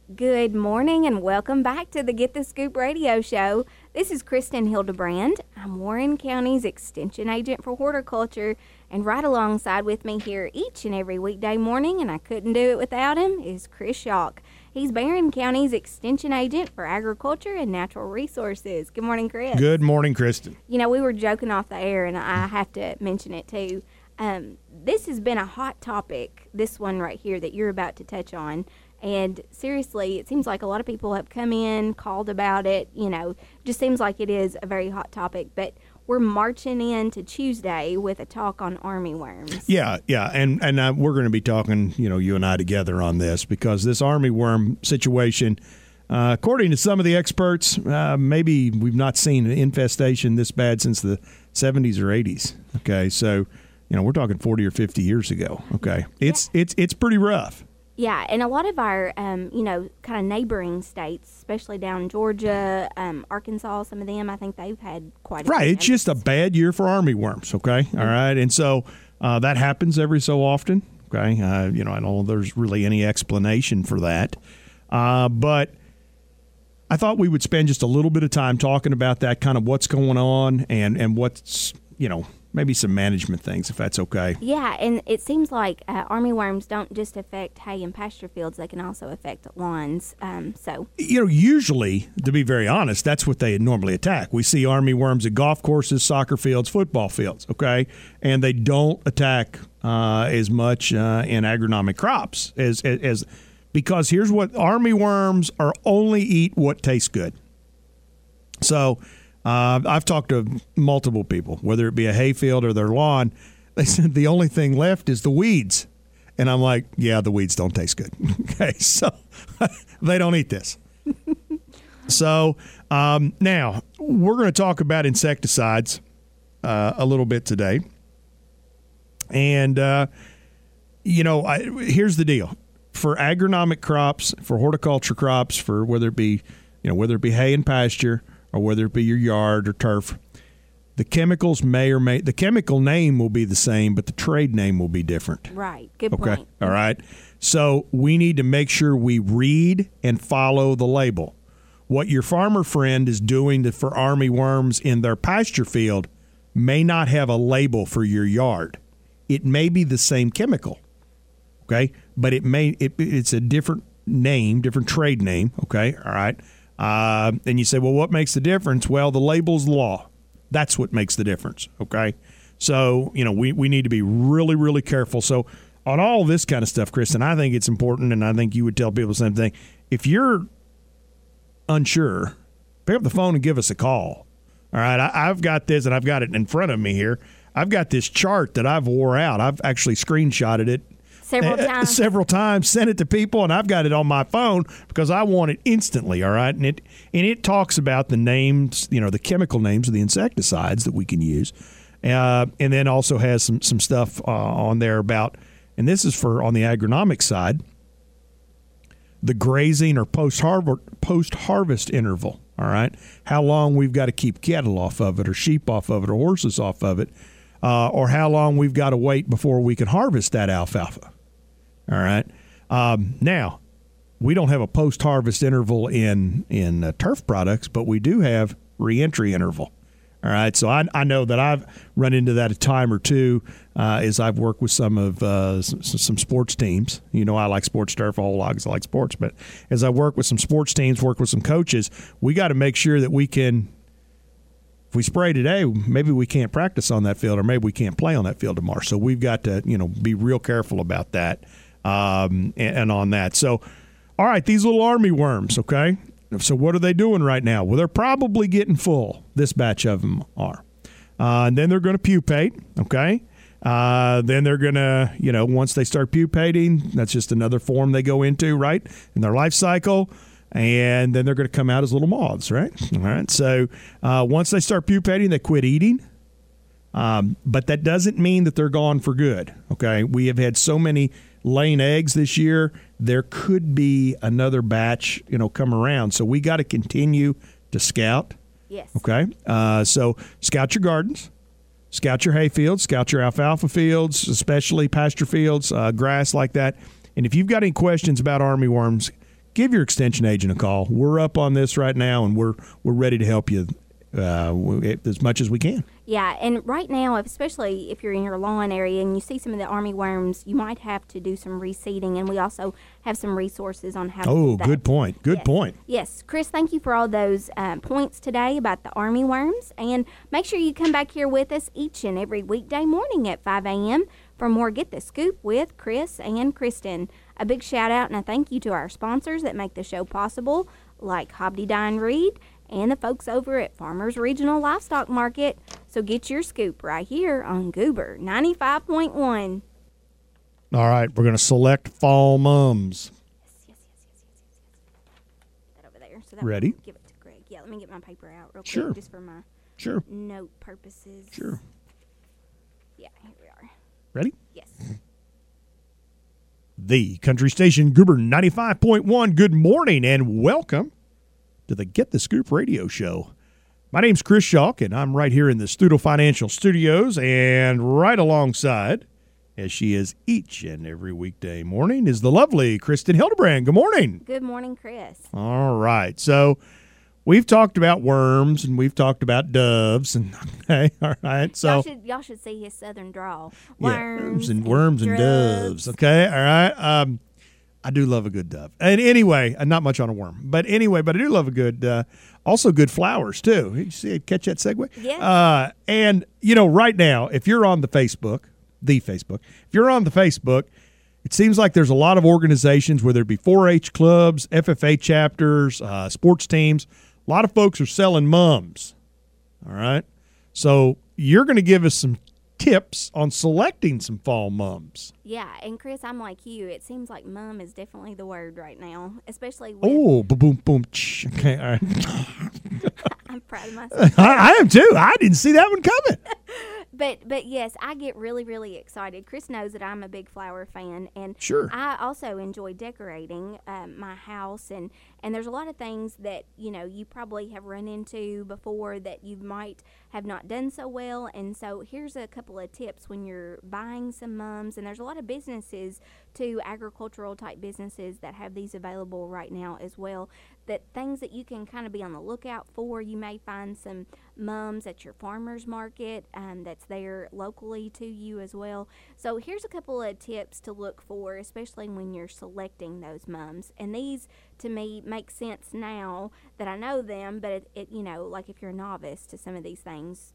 Good morning and welcome back to the Get the Scoop radio show. This is Kristen Hildebrand. I'm Warren County's Extension Agent for Horticulture, and right alongside with me here each and every weekday morning, and I couldn't do it without him, is Chris Schalk. He's Barron County's Extension Agent for Agriculture and Natural Resources. Good morning, Chris. Good morning, Kristen. You know, we were joking off the air, and I have to mention it too. This has been a hot topic, this one right here that you're about to touch on. And seriously, it seems like a lot of people have come in, called about it, just seems like it is a very hot topic. But we're marching into Tuesday with a talk on armyworms. Yeah, and we're going to be talking, you and I together on this because this armyworm situation, according to some of the experts, maybe we've not seen an infestation this bad since the 70s or 80s. Okay, so, we're talking 40 or 50 years ago. Okay, it's pretty rough. Yeah, and a lot of our, kind of neighboring states, especially down in Georgia, Arkansas, some of them, I think they've had quite a Right, it's just a bad year for armyworms, okay? Mm-hmm. All right, and so that happens every so often, okay? I don't know if there's really any explanation for that. But I thought we would spend just a little bit of time talking about that, kind of what's going on and what's, maybe some management things, if that's okay. Yeah, and it seems like armyworms don't just affect hay and pasture fields; they can also affect lawns. Usually, to be very honest, that's what they normally attack. We see armyworms at golf courses, soccer fields, football fields. Okay, and they don't attack as much in agronomic crops as because here's what armyworms are: only eat what tastes good. So. I've talked to multiple people, whether it be a hayfield or their lawn. They said the only thing left is the weeds. And I'm like, yeah, the weeds don't taste good. Okay, so they don't eat this. So now we're going to talk about insecticides a little bit today. And, here's the deal. For agronomic crops, for horticulture crops, for whether it be hay and pasture, or whether it be your yard or turf, the chemicals the chemical name will be the same, but the trade name will be different. Right. Good point. Okay. All right. So we need to make sure we read and follow the label. What your farmer friend is doing for armyworms in their pasture field may not have a label for your yard. It may be the same chemical. Okay. But it's a different name, different trade name. Okay. All right. And you say, well, what makes the difference? Well, the label's law. That's what makes the difference, okay? So, we need to be really, really careful. So on all this kind of stuff, Kristen, I think it's important, and I think you would tell people the same thing. If you're unsure, pick up the phone and give us a call, all right? I've got this, and I've got it in front of me here. I've got this chart that I've wore out. I've actually screenshotted it. Several times, sent it to people, and I've got it on my phone because I want it instantly, all right? And it talks about the names, the chemical names of the insecticides that we can use. And then also has some stuff on there about, and this is for on the agronomic side, the grazing or post-harvest interval, all right? How long we've got to keep cattle off of it or sheep off of it or horses off of it, or how long we've got to wait before we can harvest that alfalfa. All right. Now, we don't have a post-harvest interval in turf products, but we do have reentry interval. All right. So I know that I've run into that a time or two as I've worked with some of some sports teams. I like sports turf a whole lot because I like sports. But as I work with some sports teams, work with some coaches, we got to make sure that we can. If we spray today, maybe we can't practice on that field, or maybe we can't play on that field tomorrow. So we've got to, be real careful about that and on that. So, all right, these little armyworms, okay? So what are they doing right now? Well, they're probably getting full. This batch of them are. And then they're going to pupate, okay? Then they're going to, once they start pupating, that's just another form they go into, right, in their life cycle. And then they're going to come out as little moths, right? All right. So once they start pupating, they quit eating. But that doesn't mean that they're gone for good, okay? We have had so many laying eggs this year, there could be another batch, come around. So we got to continue to scout. Yes. Okay. So scout your gardens, scout your hay fields, scout your alfalfa fields, especially pasture fields, grass like that. And if you've got any questions about armyworms, give your extension agent a call. We're up on this right now, and we're ready to help you as much as we can. Yeah, and right now, especially if you're in your lawn area and you see some of the armyworms, you might have to do some reseeding, and we also have some resources on how to do that. Good point. Good point. Yes, Chris, thank you for all those points today about the armyworms, and make sure you come back here with us each and every weekday morning at 5 a.m. for more Get the Scoop with Chris and Kristen. A big shout out and a thank you to our sponsors that make the show possible, like Hobdy Reed and the folks over at Farmers Regional Livestock Market. So get your scoop right here on Goober 95.1. All right, we're going to select fall mums. Yes. That over there. So Ready? Give it to Greg. Yeah, let me get my paper out real quick. Sure. Just for my note purposes. Sure. Yeah, here we are. Ready? Yes. The Country Station Goober 95.1. Good morning and welcome to the Get the Scoop radio show. My name's Chris Schalk, and I'm right here in the Studo Financial Studios, and right alongside, as she is each and every weekday morning, is the lovely Kristen Hildebrand. Good morning. Good morning, Chris. All right. So we've talked about worms, and we've talked about doves, and okay, all right. So y'all should see his southern drawl. Worms and doves. Okay, all right. I do love a good dove. And anyway, not much on a worm. But anyway, I do love a good, also good flowers, too. You see, catch that segue? Yeah. And, right now, if you're on the Facebook, if you're on the Facebook, it seems like there's a lot of organizations, whether it be 4-H clubs, FFA chapters, sports teams. A lot of folks are selling mums. All right? So you're going to give us some tips on selecting some fall mums. Yeah, and Chris, I'm like you. It seems like mum is definitely the word right now, especially with... Oh, boom, boom, okay, all right. I'm proud of myself. I am too. I didn't see that one coming. But yes, I get really, really excited. Chris knows that I'm a big flower fan, and Sure. I also enjoy decorating my house, and there's a lot of things that you probably have run into before that you might have not done so well. And so here's a couple of tips when you're buying some mums, and there's a lot of businesses too, agricultural type businesses that have these available right now as well. That things that you can kind of be on the lookout for. You may find some mums at your farmer's market that's there locally to you as well. So here's a couple of tips to look for, especially when you're selecting those mums. And these, to me, make sense now that I know them, but it like if you're a novice to some of these things,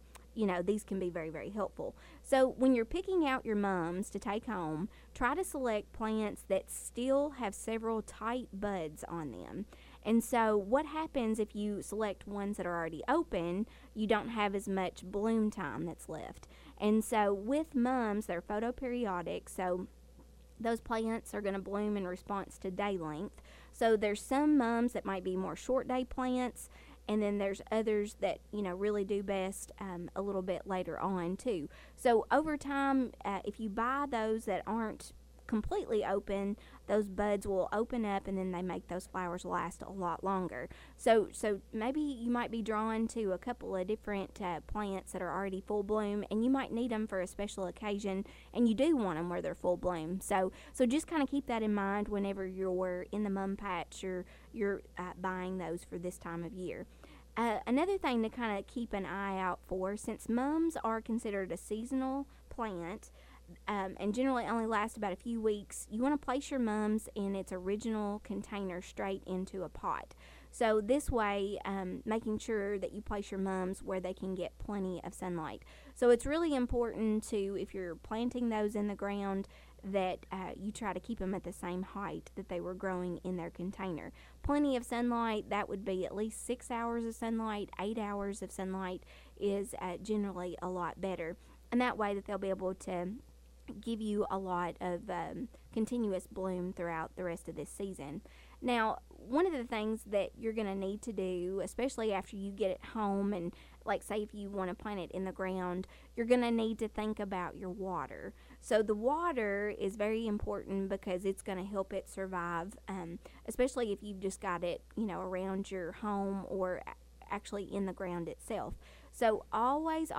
these can be very, very helpful. So when you're picking out your mums to take home, try to select plants that still have several tight buds on them. And so what happens if you select ones that are already open, you don't have as much bloom time that's left. And so with mums, they're photoperiodic, so those plants are going to bloom in response to day length. So there's some mums that might be more short day plants, and then there's others that, really do best a little bit later on too. So over time, if you buy those that aren't completely open, those buds will open up, and then they make those flowers last a lot longer. So maybe you might be drawn to a couple of different plants that are already full bloom, and you might need them for a special occasion, and you do want them where they're full bloom. So just kind of keep that in mind whenever you're in the mum patch or you're buying those for this time of year. Another thing to kind of keep an eye out for, since mums are considered a seasonal plant, and generally only last about a few weeks, you want to place your mums in its original container straight into a pot. So this way, making sure that you place your mums where they can get plenty of sunlight. So it's really important to, if you're planting those in the ground, that you try to keep them at the same height that they were growing in their container. Plenty of sunlight, that would be at least 6 hours of sunlight. 8 hours of sunlight is generally a lot better. And that way that they'll be able to give you a lot of continuous bloom throughout the rest of this season. Now, one of the things that you're going to need to do, especially after you get it home, and like say if you want to plant it in the ground, you're going to need to think about your water. So the water is very important because it's going to help it survive, especially if you've just got it, around your home or actually in the ground itself. So always,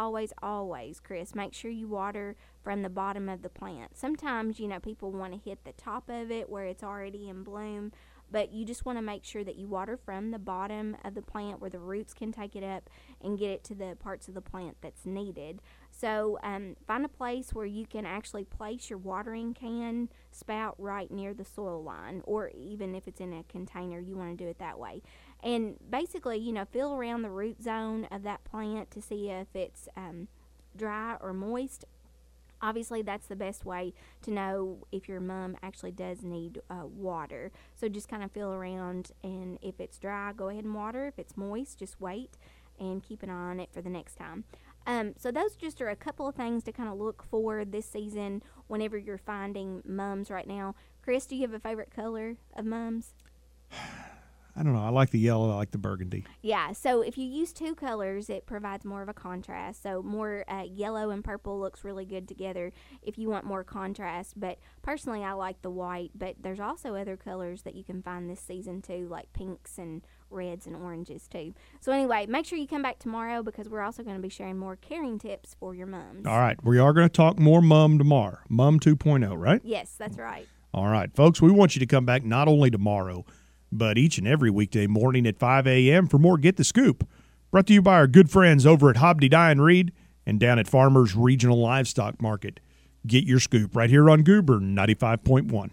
Chris, make sure you water from the bottom of the plant. Sometimes, people want to hit the top of it where it's already in bloom, but you just want to make sure that you water from the bottom of the plant where the roots can take it up and get it to the parts of the plant that's needed. So find a place where you can actually place your watering can spout right near the soil line, or even if it's in a container, you want to do it that way. And basically, feel around the root zone of that plant to see if it's dry or moist. Obviously, that's the best way to know if your mum actually does need water. So just kind of feel around, and if it's dry, go ahead and water. If it's moist, just wait and keep an eye on it for the next time. So those just are a couple of things to kind of look for this season whenever you're finding mums right now. Chris, do you have a favorite color of mums? I don't know. I like the yellow. I like the burgundy. Yeah, so if you use two colors, it provides more of a contrast. So more yellow and purple looks really good together if you want more contrast. But personally, I like the white. But there's also other colors that you can find this season too, like pinks and reds and oranges too. So anyway, make sure you come back tomorrow because we're also going to be sharing more caring tips for your mums. All right. We are going to talk more mum tomorrow. Mum 2.0, right? Yes, that's right. All right, folks. We want you to come back not only tomorrow, but each and every weekday morning at 5 a.m. for more Get the Scoop. Brought to you by our good friends over at Hobby Dye and Reed and down at Farmers Regional Livestock Market. Get your scoop right here on Goober 95.1.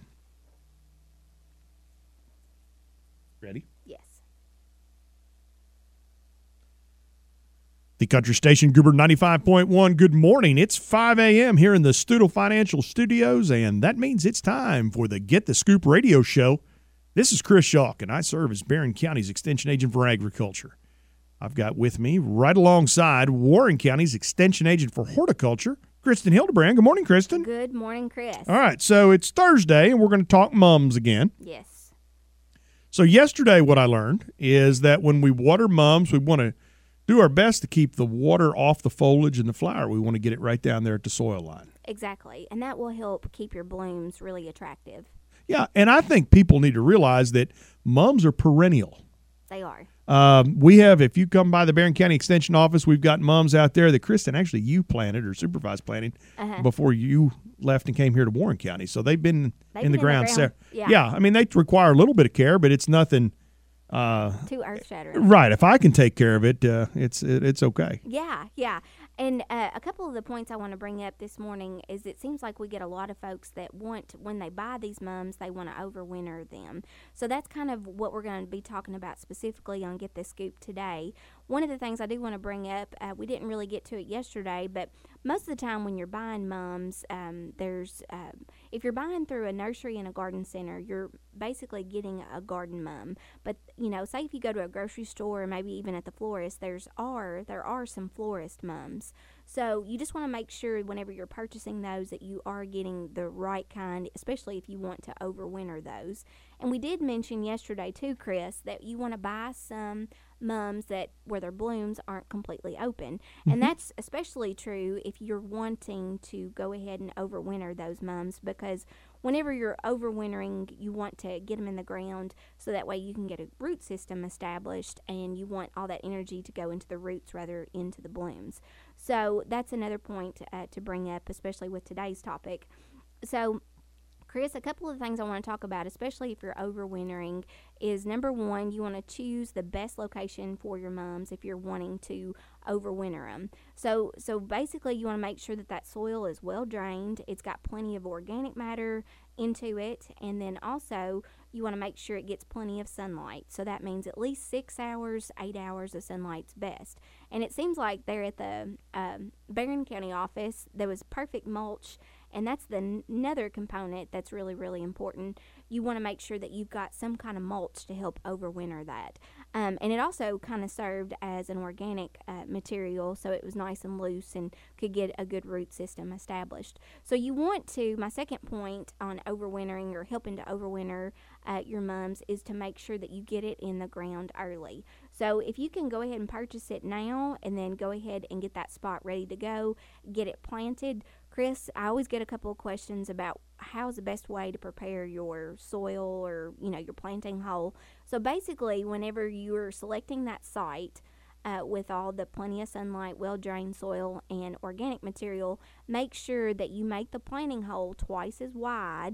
Ready? Yes. The country station Goober 95.1. Good morning. It's 5 a.m. here in the Stuttle Financial Studios, and that means it's time for the Get the Scoop radio show. This is Chris Schalk, and I serve as Barron County's Extension Agent for Agriculture. I've got with me, right alongside, Warren County's Extension Agent for Horticulture, Kristen Hildebrand. Good morning, Kristen. Good morning, Chris. All right, so it's Thursday, and we're going to talk mums again. Yes. So yesterday what I learned is that when we water mums, we want to do our best to keep the water off the foliage and the flower. We want to get it right down there at the soil line. Exactly, and that will help keep your blooms really attractive. Yeah, and I think people need to realize that mums are perennial. They are. We have, if you come by the Barron County Extension Office, we've got mums out there that, Kristen, actually you planted or supervised planting before you left and came here to Warren County. So they've been in the ground. Yeah, I mean, they require a little bit of care, but it's nothing too earth-shattering. Right. If I can take care of it, it's okay. Yeah. And a couple of the points I want to bring up this morning is it seems like we get a lot of folks that want, when they buy these mums, they want to overwinter them. So that's kind of what we're going to be talking about specifically on Get the Scoop today. One of the things I do want to bring up, we didn't really get to it yesterday, but most of the time when you're buying mums, if you're buying through a nursery and a garden center, you're basically getting a garden mum. But, say if you go to a grocery store or maybe even at the florist, there are some florist mums. So you just want to make sure whenever you're purchasing those that you are getting the right kind, especially if you want to overwinter those. And we did mention yesterday too, Chris, that you want to buy some mums where their blooms aren't completely open. And that's especially true if you're wanting to go ahead and overwinter those mums, because whenever you're overwintering, you want to get them in the ground so that way you can get a root system established, and you want all that energy to go into the roots rather into the blooms. So that's another point to bring up, especially with today's topic. So Chris, a couple of things I want to talk about, especially if you're overwintering, is number one, you want to choose the best location for your mums if you're wanting to overwinter them. So basically, you want to make sure that soil is well drained, it's got plenty of organic matter into it, and then also you want to make sure it gets plenty of sunlight. So that means at least 6 hours, 8 hours of sunlight's best. And it seems like there at the Barron County office, there was perfect mulch. And that's another component that's really, really important. You want to make sure that you've got some kind of mulch to help overwinter that. And it also kind of served as an organic material, so it was nice and loose and could get a good root system established. So you want to, my second point on overwintering or helping to overwinter your mums is to make sure that you get it in the ground early. So if you can go ahead and purchase it now and then go ahead and get that spot ready to go, get it planted. Chris, I always get a couple of questions about how's the best way to prepare your soil or, your planting hole. So basically, whenever you're selecting that site with all the plenty of sunlight, well-drained soil, and organic material, make sure that you make the planting hole twice as wide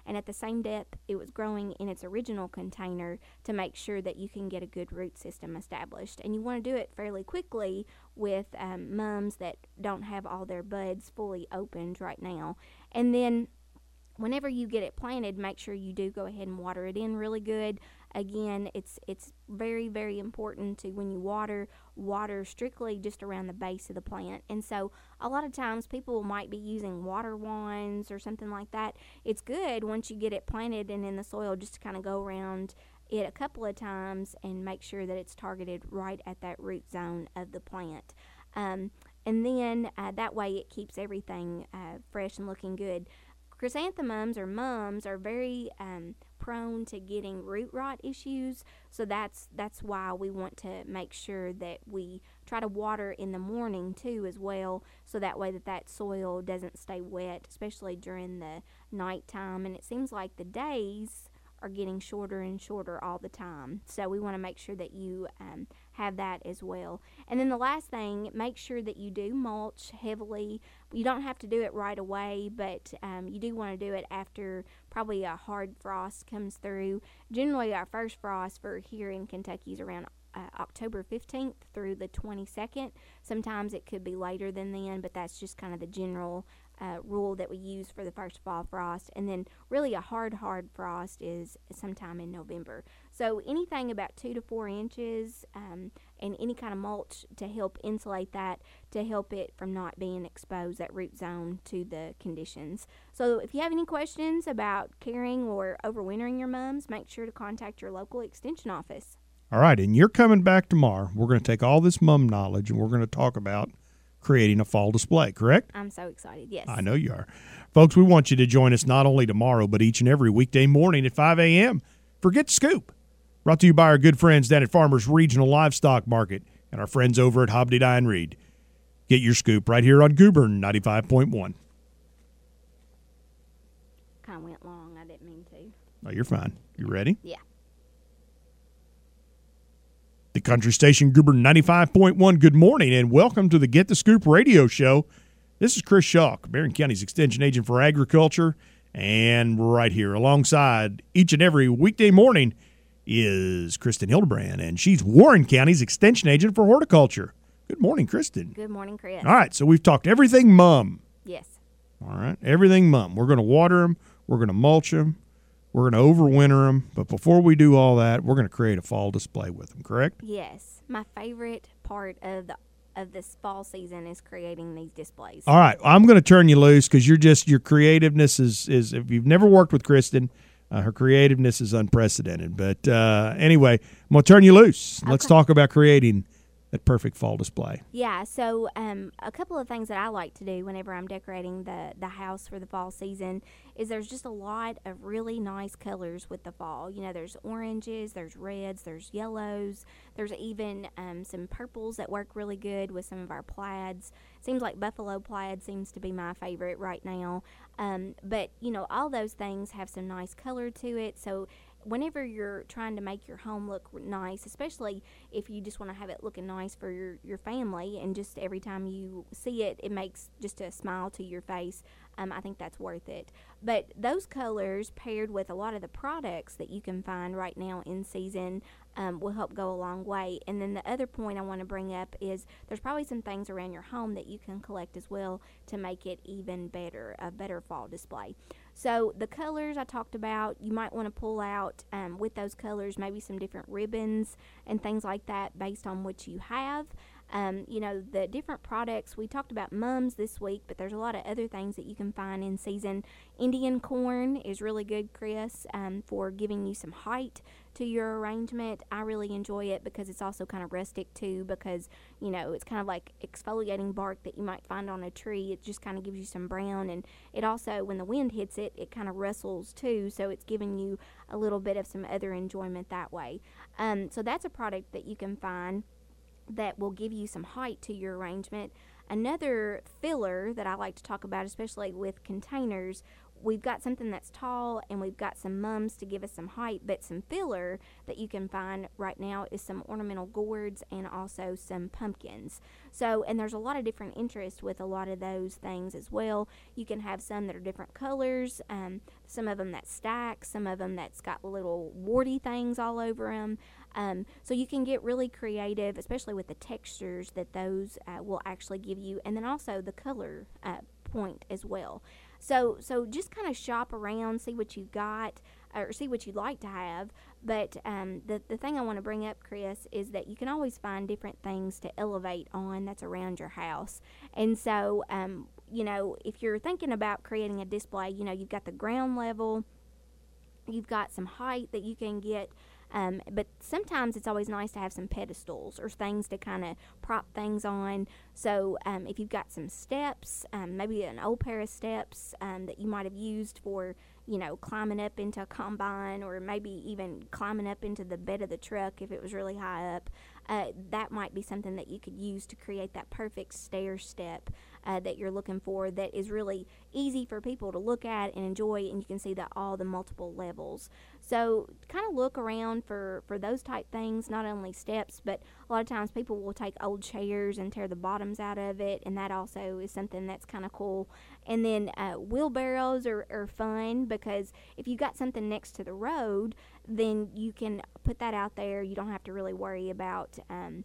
and at the same depth it was growing in its original container to make sure that you can get a good root system established. And you want to do it fairly quickly with mums that don't have all their buds fully opened right now. And then whenever you get it planted, make sure you do go ahead and water it in really good. Again, it's very, very important to, when you water strictly just around the base of the plant. And so a lot of times people might be using water wands or something like that. It's good once you get it planted and in the soil just to kind of go around it a couple of times and make sure that it's targeted right at that root zone of the plant. And then that way it keeps everything fresh and looking good. Chrysanthemums or mums are very prone to getting root rot issues, so that's why we want to make sure that we try to water in the morning too as well, so that way that soil doesn't stay wet, especially during the nighttime. And it seems like the days are getting shorter and shorter all the time, so we want to make sure that you have that as well. And then the last thing, make sure that you do mulch heavily. You don't have to do it right away, but you do want to do it after probably a hard frost comes through. Generally our first frost for here in Kentucky is around October 15th through the 22nd. Sometimes it could be later than then, but that's just kind of the general rule that we use for the first fall frost. And then really a hard frost is sometime in November. So anything about 2 to 4 inches and any kind of mulch to help insulate that, to help it from not being exposed, that root zone, to the conditions. So if you have any questions about caring or overwintering your mums, make sure to contact your local extension office. All right, and you're coming back tomorrow. We're going to take all this mum knowledge and we're going to talk about creating a fall display, correct? I'm so excited, yes. I know you are. Folks, we want you to join us not only tomorrow, but each and every weekday morning at 5 a.m. for Get the Scoop. Brought to you by our good friends down at Farmers Regional Livestock Market and our friends over at Hobby Dye and Reed. Get your scoop right here on Goober 95.1. Kind of went long. I didn't mean to. Oh, you're fine. You ready? Yeah. The country station Goober 95.1. Good morning and welcome to the Get the Scoop radio show. This is Chris Schauk, Marion County's Extension Agent for Agriculture, and right here alongside each and every weekday morning is Kristen Hildebrand, and she's Warren County's Extension Agent for Horticulture. Good morning, Kristen. Good morning, Chris. All right, so we've talked everything mum. Yes. All right, everything mum. We're going to water them. We're going to mulch them. We're going to overwinter them. But before we do all that, we're going to create a fall display with them, correct? Yes. My favorite part of this fall season is creating these displays. All right, I'm going to turn you loose because your creativeness is if you've never worked with Kristen, her creativeness is unprecedented. But anyway, I'm going to turn you loose. Okay. Let's talk about creating that perfect fall display. Yeah, so a couple of things that I like to do whenever I'm decorating the house for the fall season is there's just a lot of really nice colors with the fall. You know, there's oranges, there's reds, there's yellows, there's even some purples that work really good with some of our plaids. Seems like buffalo plaid seems to be my favorite right now. But, you know, all those things have some nice color to it, so whenever you're trying to make your home look nice, especially if you just want to have it looking nice for your family, and just every time you see it, it makes just a smile to your face, I think that's worth it. But those colors paired with a lot of the products that you can find right now in season will help go a long way. And then the other point I want to bring up is there's probably some things around your home that you can collect as well to make it even better, a better fall display. So the colors I talked about, you might want to pull out with those colors maybe some different ribbons and things like that based on what you have. You know, the different products, we talked about mums this week, but there's a lot of other things that you can find in season. Indian corn is really good, Chris, for giving you some height to your arrangement. I really enjoy it because it's also kind of rustic too, because, you know, it's kind of like exfoliating bark that you might find on a tree. It just kind of gives you some brown, and it also, when the wind hits it, it kind of rustles too, so it's giving you a little bit of some other enjoyment that way. So that's a product that you can find that will give you some height to your arrangement. Another filler that I like to talk about, especially with containers, we've got something that's tall, and we've got some mums to give us some height, but some filler that you can find right now is some ornamental gourds and also some pumpkins. So, and there's a lot of different interest with a lot of those things as well. You can have some that are different colors, some of them that stack, some of them that's got little warty things all over them. So you can get really creative, especially with the textures that those will actually give you, and then also the color point as well. So just kind of shop around, see what you got, or see what you'd like to have. But the thing I want to bring up, Chris, is that you can always find different things to elevate on that's around your house. And so, if you're thinking about creating a display, you've got the ground level, you've got some height that you can get. But sometimes it's always nice to have some pedestals or things to kind of prop things on. So if you've got some steps, maybe an old pair of steps that you might have used for, climbing up into a combine, or maybe even climbing up into the bed of the truck if it was really high up, that might be something that you could use to create that perfect stair step that you're looking for, that is really easy for people to look at and enjoy, and you can see all the multiple levels. So kind of look around for those type things, not only steps, but a lot of times people will take old chairs and tear the bottoms out of it, and that also is something that's kind of cool. And then wheelbarrows are fun, because if you got something next to the road, then you can put that out there. You don't have to really worry about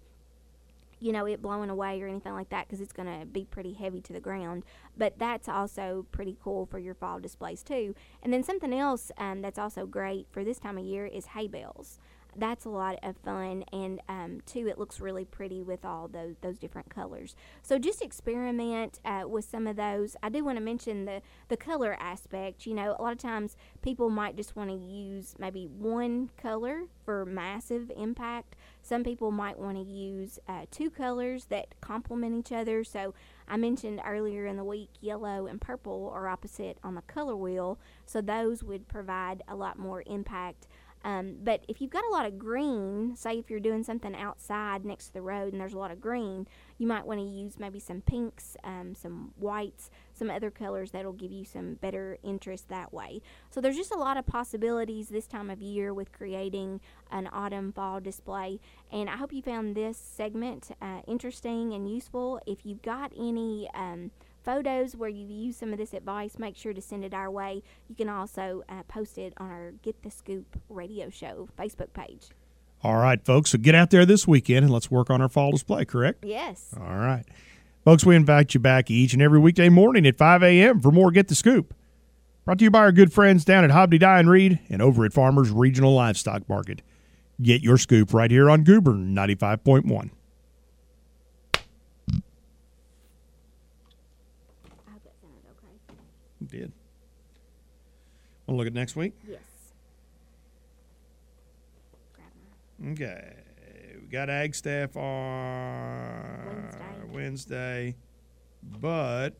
it blowing away or anything like that, because it's going to be pretty heavy to the ground. But that's also pretty cool for your fall displays too. And then something else that's also great for this time of year is hay bales. That's a lot of fun, and too, it looks really pretty with all those different colors. So just experiment with some of those. I do want to mention the color aspect. A lot of times people might just want to use maybe one color for massive impact. Some people might want to use two colors that complement each other. So I mentioned earlier in the week, yellow and purple are opposite on the color wheel, so those would provide a lot more impact. But if you've got a lot of green, say if you're doing something outside next to the road and there's a lot of green, you might want to use maybe some pinks, some whites, some other colors that'll give you some better interest that way. So there's just a lot of possibilities this time of year with creating an autumn fall display. And I hope you found this segment interesting and useful. If you've got any photos where you've used some of this advice, make sure to send it our way. You can also post it on our Get the Scoop radio show Facebook page. All right, folks, so get out there this weekend and let's work on our fall display, correct? Yes. All right. Folks, we invite you back each and every weekday morning at 5 a.m. for more Get the Scoop. Brought to you by our good friends down at Hobby Dye and Reed and over at Farmers Regional Livestock Market. Get your scoop right here on Goober 95.1. Did. Want to look at next week? Yes. Okay. We got Ag Staff on Wednesday, but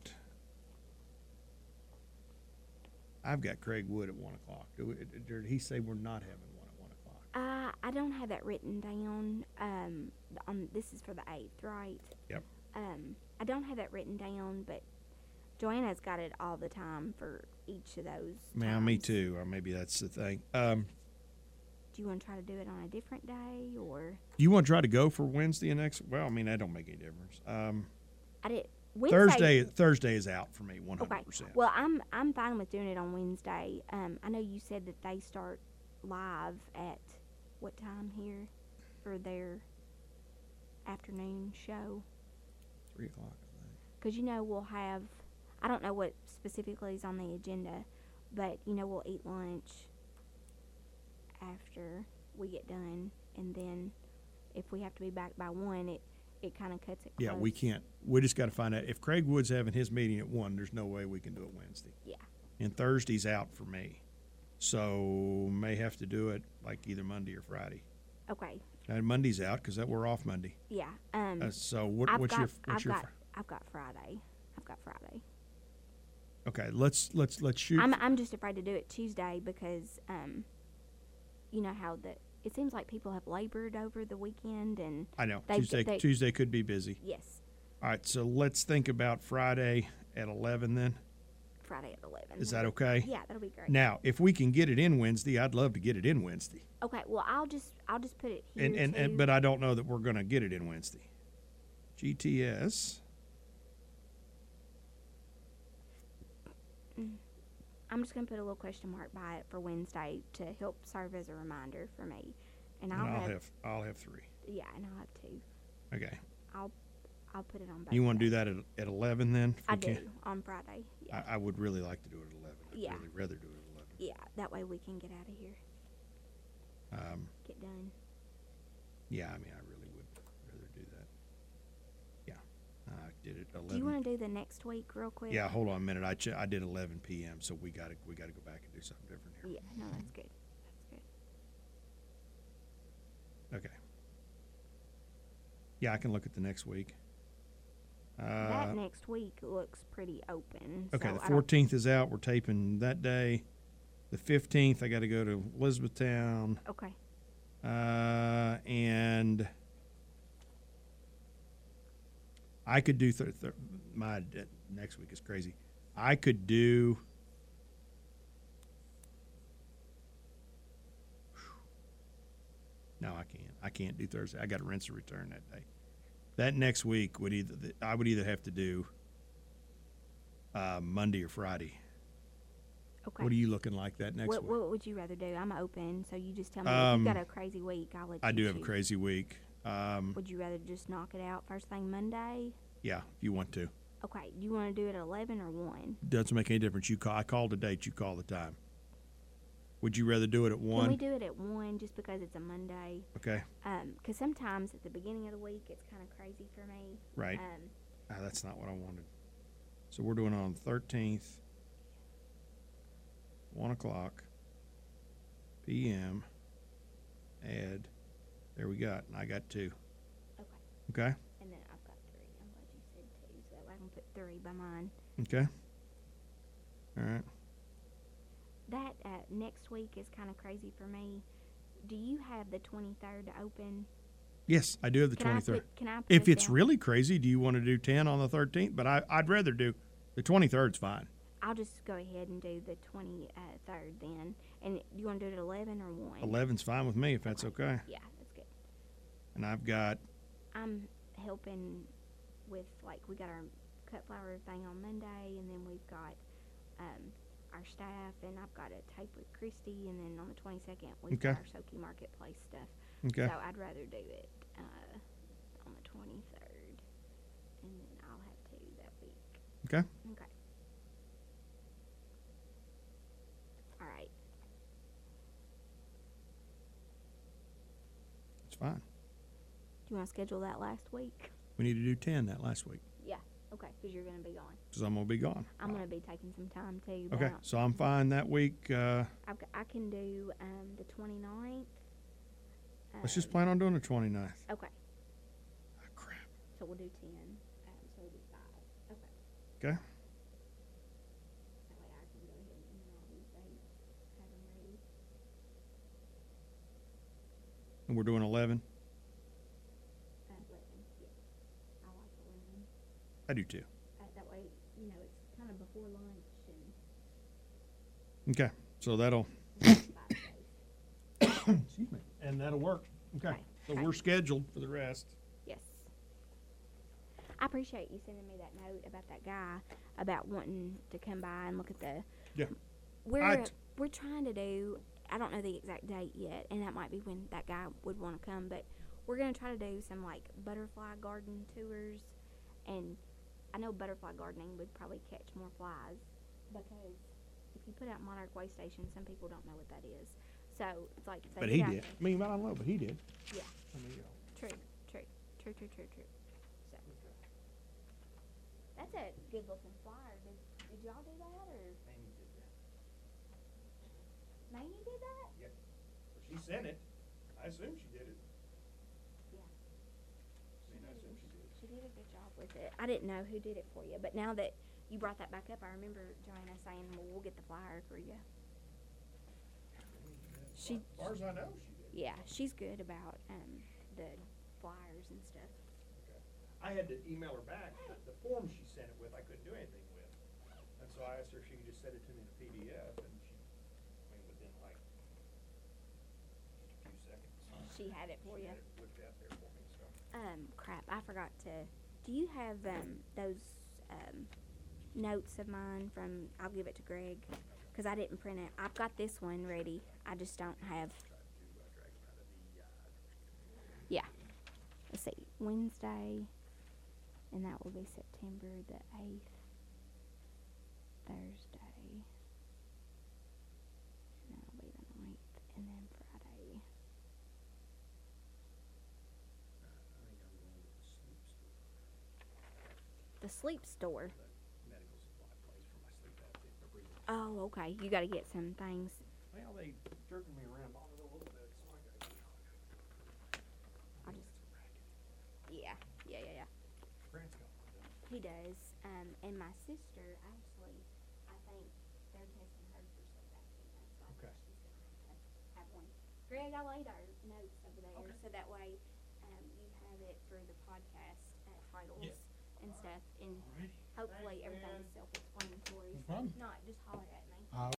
I've got Craig Wood at 1 o'clock. Did he say we're not having one at 1 o'clock? I don't have that written down. This is for the 8th, right? Yep. I don't have that written down, but Joanna's got it all the time for each of those Yeah, me too. Or maybe that's the thing. Do you want to try to do it on a different day, or do you want to try to go for Wednesday and next? Well, I mean, that don't make any difference. I did Wednesday. Thursday is out for me 100%. Okay. Well, I'm fine with doing it on Wednesday. I know you said that they start live at what time here for their afternoon show? 3 o'clock, I think. Because we'll have. I don't know what specifically is on the agenda, but we'll eat lunch after we get done, and then if we have to be back by 1, it kind of cuts it close. Yeah, we can't. We just got to find out if Craig Wood's having his meeting at 1. There's no way we can do it Wednesday. Yeah. And Thursday's out for me, so may have to do it like either Monday or Friday. Okay. And Monday's out because we're off Monday. Yeah. So what's your? I've got Friday. Okay, let's shoot. I'm just afraid to do it Tuesday because you know how it seems like people have labored over the weekend, and I know Tuesday could be busy. Yes. All right, so let's think about Friday at 11 then. Friday at 11. Is that okay? Yeah, that'll be great. Now, if we can get it in Wednesday, I'd love to get it in Wednesday. Okay, well, I'll just put it here too. But I don't know that we're going to get it in Wednesday. GTS. I'm just going to put a little question mark by it for Wednesday to help serve as a reminder for me. And I'll have 3. Yeah, and I'll have 2. Okay. I'll put it on both. You want to do that at 11 then? I do, on Friday. Yeah. I would really like to do it at 11. I'd Yeah. really rather do it at 11. Yeah, that way we can get out of here. Get done. Yeah, I mean, I really would rather do that. Yeah. I did it 11. Do you want to do the next week real quick? Yeah, hold on a minute. I did 11 p.m., so we got to go back and do something different here. Yeah, no, that's good. That's good. Okay. Yeah, I can look at the next week. That next week looks pretty open. Okay, so the 14th is out. We're taping that day. The 15th, I got to go to Elizabethtown. Okay. And I could do next week is crazy. I could do. No, I can't. I can't do Thursday. I got to rinse and return that day. That next week I would either have to do Monday or Friday. Okay. What are you looking like that next week? What would you rather do? I'm open, so you just tell me. If you've got a crazy week, I'll let you I do have a choose. crazy week. Would you rather just knock it out first thing Monday? Yeah, if you want to. Okay. Do you want to do it at 11 or 1? Doesn't make any difference. I call the date, you call the time. Would you rather do it at 1? Can we do it at 1 just because it's a Monday? Okay. Because sometimes at the beginning of the week, it's kind of crazy for me. Right. That's not what I wanted. So we're doing it on the 13th, 1 o'clock p.m. Add. There we got. And I got 2. Okay. Okay. And then I've got 3. I'm glad you said 2, so that way I can put 3 by mine. Okay. All right. That next week is kind of crazy for me. Do you have the 23rd open? Yes, I do have the 23rd. Can I put If it it's down? really crazy, do you want to do 10 on the 13th? But I'd rather do the 23rd's fine. I'll just go ahead and do the 23rd then. And you want to do it at 11 or 1? 11's fine with me if that's okay. Yeah, that's good. And I've got I'm helping with, we got our cut flower thing on Monday, and then we've got our staff, and I've got a tape with Christy, and then on the 22nd, we've got our Soki Marketplace stuff. Okay. So I'd rather do it on the 23rd, and then I'll have 2 that week. Okay. Okay. All right. It's fine. Do you want to schedule that last week? We need to do 10 that last week Yeah. Okay, because you're going to be gone. because I'm going to be gone. I'm going to be taking some time too. Okay, but so I'm fine that week. I can do the 29th. Let's just plan on doing the 29th. Okay, Ah, crap. so we'll do 10. So it'll be 5. Okay. Okay. That way I can go ahead and email all these dates, have them ready. And we're doing 11. 11, yes. I like 11. I do too. That way, it's kind of before lunch and Okay, so that'll. 5 days. Excuse me. And that'll work. Okay. Okay. So we're scheduled for the rest. Yes. I appreciate you sending me that note about that guy about wanting to come by and look at the. Yeah. We're trying to do. I don't know the exact date yet, and that might be when that guy would want to come. But we're gonna try to do some butterfly garden tours, and I know butterfly gardening would probably catch more flies because if you put out monarch way station, some people don't know what that is. So it's like if they But get he out did. there- I mean, I don't know, but he did. Yeah. I mean, True. So that's a good looking flyer. Did y'all do that or Mamie did that? Yeah. She sent it. I assume she did it. Yeah. I mean, I assume she did. She did a good job with it. I didn't know who did it for you, but now that you brought that back up, I remember Joanna saying, "Well, we'll get the flyer for you." She, As far as I know, she did. yeah, she's good about the flyers and stuff. Okay. I had to email her back. The form she sent it with, I couldn't do anything with. And So I asked her if she could just send it to me in a PDF, and she, I mean, within like just a few seconds. She had it for She you. had it whipped out there for me, so. Crap, I forgot to. Do you have those notes of mine from? I'll give it to Greg because I didn't print it. I've got this one ready. I just don't have. Tried to drag them out of the, Yeah. Let's see. Wednesday, and that will be September the 8th. Thursday. And that'll be the 9th, and then Friday. I think I'm going to the sleep store. The sleep store. The medical supply place for my sleep outfit, my breathing. Oh, okay. You got to get some things. Well, they jerking me around on it a little bit, so I gotta get I just. Yeah. Grant's got one, doesn't He does. And my sister, actually, I think they're testing her for sleep apnea. So I think Okay. she's going to have one. Greg, I laid our notes over there Okay. so that way you have it for the podcast titles and stuff. And Alrighty. hopefully Thanks, everything's man. self-explanatory. No problem. Not just holler at me.